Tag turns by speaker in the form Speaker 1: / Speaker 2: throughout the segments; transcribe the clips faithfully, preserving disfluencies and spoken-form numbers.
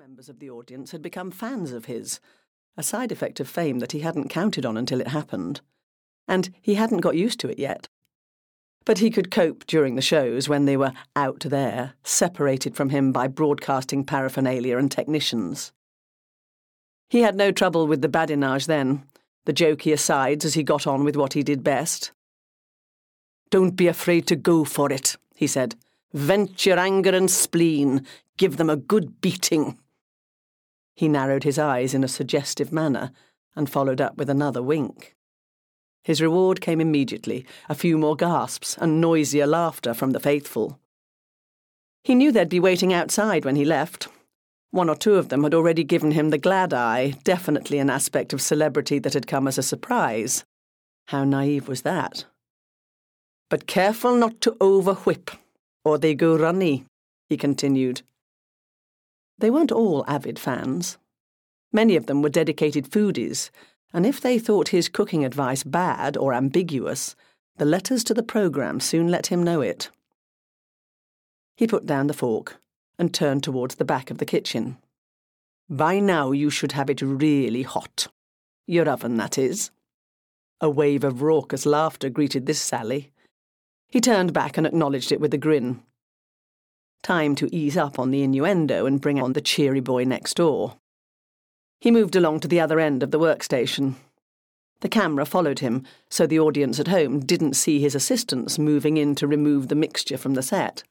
Speaker 1: members of the audience had become fans of his, a side effect of fame that he hadn't counted on until it happened, and he hadn't got used to it yet. But he could cope during the shows when they were out there, separated from him by broadcasting paraphernalia and technicians. He had no trouble with the badinage then, the jokey asides as he got on with what he did best. "Don't be afraid to go for it," he said. "Vent your anger and spleen. Give them a good beating." He narrowed his eyes in a suggestive manner and followed up with another wink. His reward came immediately, a few more gasps and noisier laughter from the faithful. He knew they'd be waiting outside when he left. One or two of them had already given him the glad eye, definitely an aspect of celebrity that had come as a surprise. How naive was that? "But careful not to over-whip, or they go runny," he continued. They weren't all avid fans. Many of them were dedicated foodies, and if they thought his cooking advice bad or ambiguous, the letters to the programme soon let him know it. He put down the fork and turned towards the back of the kitchen. "By now you should have it really hot. Your oven, that is." A wave of raucous laughter greeted this sally. He turned back and acknowledged it with a grin. Time to ease up on the innuendo and bring on the cheery boy next door. He moved along to the other end of the workstation. The camera followed him, so the audience at home didn't see his assistants moving in to remove the mixture from the set.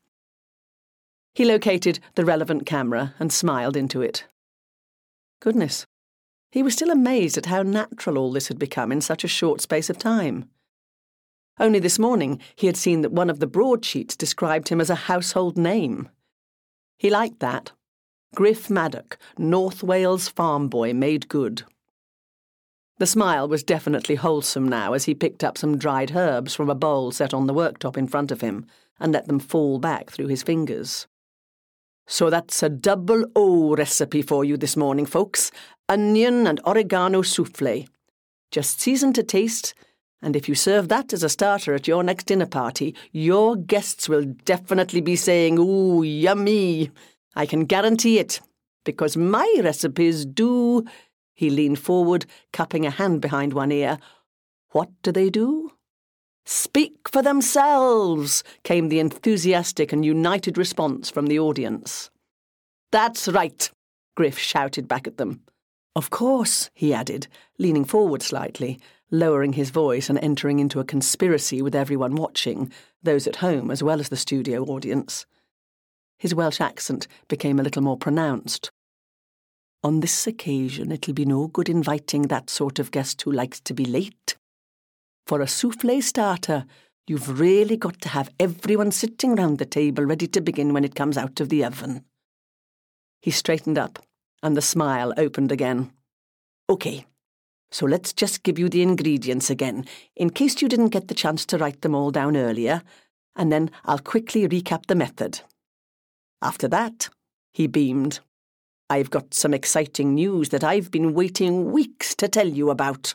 Speaker 1: He located the relevant camera and smiled into it. Goodness, he was still amazed at how natural all this had become in such a short space of time. Only this morning he had seen that one of the broadsheets described him as a household name. He liked that. Griff Maddock, North Wales farm boy made good. The smile was definitely wholesome now as he picked up some dried herbs from a bowl set on the worktop in front of him and let them fall back through his fingers. "So that's a double O recipe for you this morning, folks. Onion and oregano soufflé. Just seasoned to taste, and if you serve that as a starter at your next dinner party, your guests will definitely be saying, 'Ooh, yummy.' I can guarantee it, because my recipes do—" He leaned forward, cupping a hand behind one ear. "What do they do?" "Speak for themselves," came the enthusiastic and united response from the audience. "That's right," Griff shouted back at them. "Of course," he added, leaning forward slightly, lowering his voice and entering into a conspiracy with everyone watching, those at home as well as the studio audience. His Welsh accent became a little more pronounced. "On this occasion it'll be no good inviting that sort of guest who likes to be late. For a soufflé starter, you've really got to have everyone sitting round the table ready to begin when it comes out of the oven." He straightened up, and the smile opened again. "OK, so let's just give you the ingredients again, in case you didn't get the chance to write them all down earlier, and then I'll quickly recap the method. After that," he beamed, "I've got some exciting news that I've been waiting weeks to tell you about."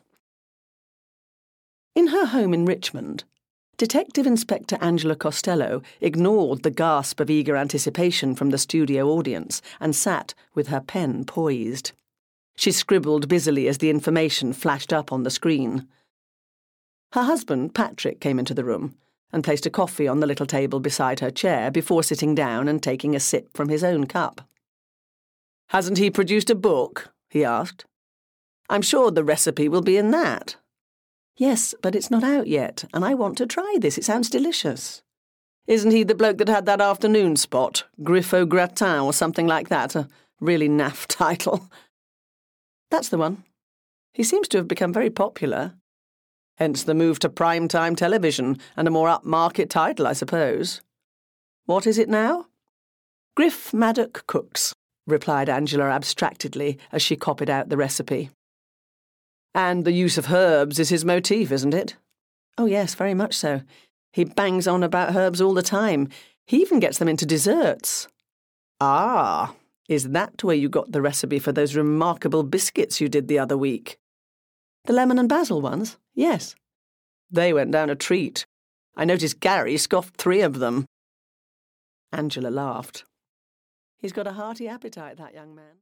Speaker 1: In her home in Richmond, Detective Inspector Angela Costello ignored the gasp of eager anticipation from the studio audience and sat with her pen poised. She scribbled busily as the information flashed up on the screen. Her husband, Patrick, came into the room and placed a coffee on the little table beside her chair before sitting down and taking a sip from his own cup. "Hasn't he produced a book?" he asked. "I'm sure the recipe will be in that." "Yes, but it's not out yet, and I want to try this. It sounds delicious." "Isn't he the bloke that had that afternoon spot? Griff au gratin or something like that? A really naff title." "That's the one. He seems to have become very popular. Hence the move to prime-time television and a more upmarket title, I suppose. What is it now?" "Griff Maddock Cooks," replied Angela abstractedly as she copied out the recipe. "And the use of herbs is his motif, isn't it?" "Oh yes, very much so. He bangs on about herbs all the time. He even gets them into desserts." "Ah, is that where you got the recipe for those remarkable biscuits you did the other week?" "The lemon and basil ones? Yes." "They went down a treat. I noticed Gary scoffed three of them." Angela laughed. "He's got a hearty appetite, that young man."